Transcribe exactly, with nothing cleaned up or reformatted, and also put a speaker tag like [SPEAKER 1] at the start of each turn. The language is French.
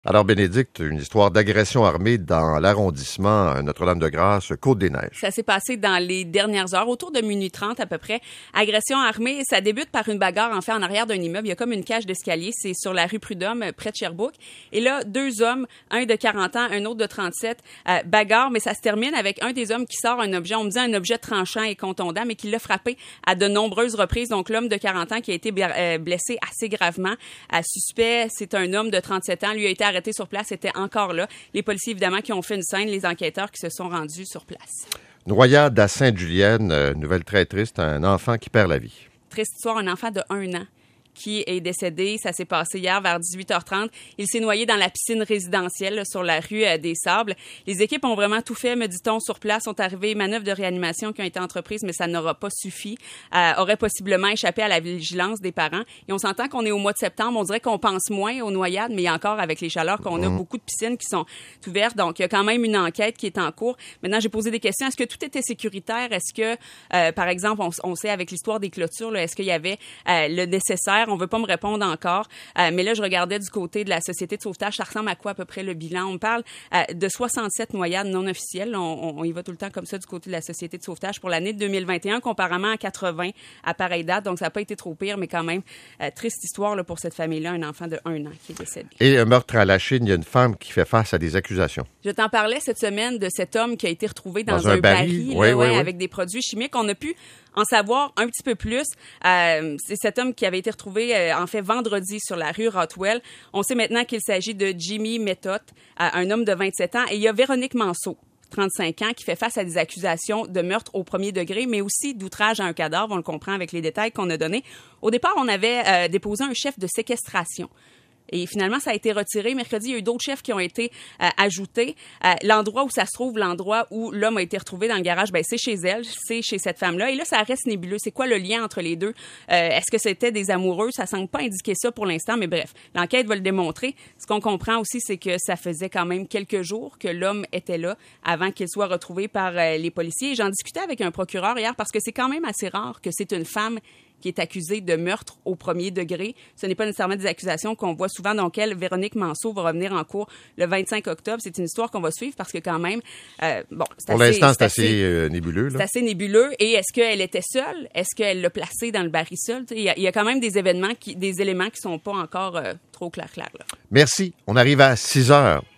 [SPEAKER 1] Alors, Bénédicte, une histoire d'agression armée dans l'arrondissement Notre-Dame-de-Grâce, Côte-des-Neiges.
[SPEAKER 2] Ça s'est passé dans les dernières heures, autour de minuit trente à peu près. Agression armée, ça débute par une bagarre, en fait, en arrière d'un immeuble. Il y a comme une cage d'escalier. C'est sur la rue Prud'homme, près de Sherbrooke. Et là, deux hommes, un de quarante ans, un autre de trente-sept, euh, bagarre, mais ça se termine avec un des hommes qui sort un objet, on me dit un objet tranchant et contondant, mais qui l'a frappé à de nombreuses reprises. Donc, l'homme de quarante ans qui a été blessé assez gravement. À suspect, c'est un homme de trente-sept ans. Lui a été arrêté sur place, était encore là. Les policiers, évidemment, qui ont fait une scène, les enquêteurs qui se sont rendus sur place.
[SPEAKER 1] Noyade à Sainte-Julienne, euh, nouvelle très triste, un enfant qui perd la vie.
[SPEAKER 2] Triste histoire, un enfant de un an qui est décédé. Ça s'est passé hier vers dix-huit heures trente. Il s'est noyé dans la piscine résidentielle là, sur la rue euh, des Sables. Les équipes ont vraiment tout fait, me dit-on, sur place. Sont arrivées manœuvres de réanimation qui ont été entreprises, mais ça n'aura pas suffi. Euh, aurait possiblement échappé à la vigilance des parents. Et on s'entend qu'on est au mois de septembre. On dirait qu'on pense moins aux noyades, mais il y a encore, avec les chaleurs, qu'on a mmh. beaucoup de piscines qui sont ouvertes. Donc, il y a quand même une enquête qui est en cours. Maintenant, j'ai posé des questions. Est-ce que tout était sécuritaire? Est-ce que, euh, par exemple, on, on sait avec l'histoire des clôtures, là, est-ce qu'il y avait euh, le nécessaire? On veut pas me répondre encore. Euh, mais là, je regardais du côté de la Société de sauvetage. Ça ressemble à quoi à peu près le bilan? On parle euh, de soixante-sept noyades non officielles. On, on y va tout le temps comme ça du côté de la Société de sauvetage pour l'année de deux mille vingt et un, comparément à quatre-vingts à pareille date. Donc, ça n'a pas été trop pire, mais quand même, euh, triste histoire là, pour cette famille-là, un enfant de un an qui est décédé.
[SPEAKER 1] Et un meurtre à la Chine, il y a une femme qui fait face à des accusations.
[SPEAKER 2] Je t'en parlais cette semaine de cet homme qui a été retrouvé dans,
[SPEAKER 1] dans
[SPEAKER 2] un,
[SPEAKER 1] un baril,
[SPEAKER 2] baril
[SPEAKER 1] oui,
[SPEAKER 2] là,
[SPEAKER 1] oui,
[SPEAKER 2] ouais,
[SPEAKER 1] oui.
[SPEAKER 2] avec des produits chimiques. On a pu en savoir un petit peu plus. Euh, c'est cet homme qui avait été retrouvé, euh, en fait, vendredi sur la rue Rothwell. On sait maintenant qu'il s'agit de Jimmy Methot, euh, un homme de vingt-sept ans. Et il y a Véronique Manceau, trente-cinq ans, qui fait face à des accusations de meurtre au premier degré, mais aussi d'outrage à un cadavre. On le comprend avec les détails qu'on a donnés. Au départ, on avait euh, déposé un chef de séquestration. Et finalement, ça a été retiré. Mercredi, il y a eu d'autres chefs qui ont été euh, ajoutés. Euh, l'endroit où ça se trouve, l'endroit où l'homme a été retrouvé dans le garage, ben c'est chez elle, c'est chez cette femme-là. Et là, ça reste nébuleux. C'est quoi le lien entre les deux? Euh, est-ce que c'était des amoureux? Ça semble pas indiquer ça pour l'instant, mais bref, l'enquête va le démontrer. Ce qu'on comprend aussi, c'est que ça faisait quand même quelques jours que l'homme était là avant qu'il soit retrouvé par euh, les policiers. Et j'en discutais avec un procureur hier parce que c'est quand même assez rare que c'est une femme qui est accusée de meurtre au premier degré. Ce n'est pas nécessairement des accusations qu'on voit souvent, dans lesquelles Véronique Manceau va revenir en cours le vingt-cinq octobre. C'est une histoire qu'on va suivre parce que quand même, euh, bon, c'est
[SPEAKER 1] Pour
[SPEAKER 2] assez,
[SPEAKER 1] l'instant, c'est,
[SPEAKER 2] c'est
[SPEAKER 1] assez, assez euh, nébuleux. Là.
[SPEAKER 2] C'est assez nébuleux. Et est-ce qu'elle était seule? Est-ce qu'elle l'a placé dans le baril seul? Il y, a, il y a quand même des événements, qui, des éléments qui sont pas encore euh, trop clairs, clairs. Là.
[SPEAKER 1] Merci. On arrive à six heures.